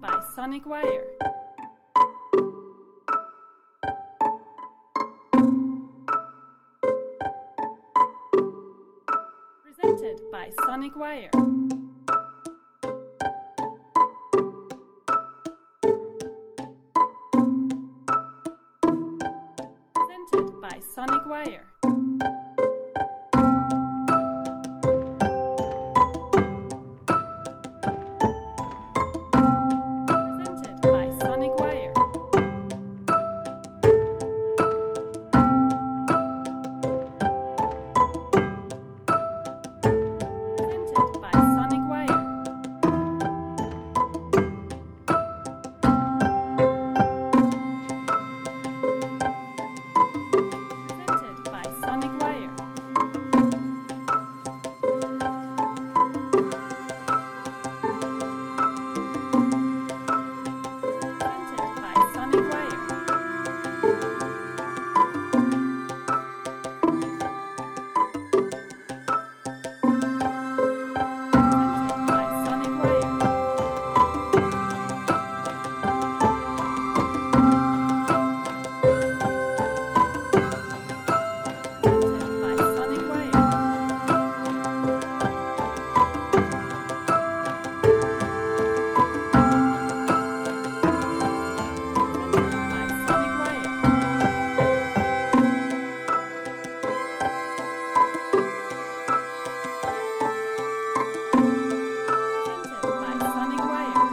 by Sonic Wire. Presented by Sonic Wire. Presented by Sonic Wire. Presented by Sonic Wire. Presented by Sonic Wire. Presented by Sonic Wire. Presented by Sonic Wire. Presented by Sonic Wire. Presented by Sonic Wire. Presented by Sonic Wire. Presented by Sonic Wire.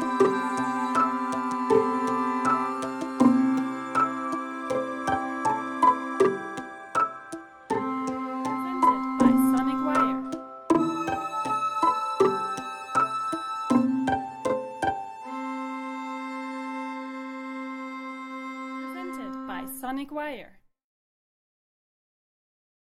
Presented by Sonic Wire. Presented by Sonic Wire.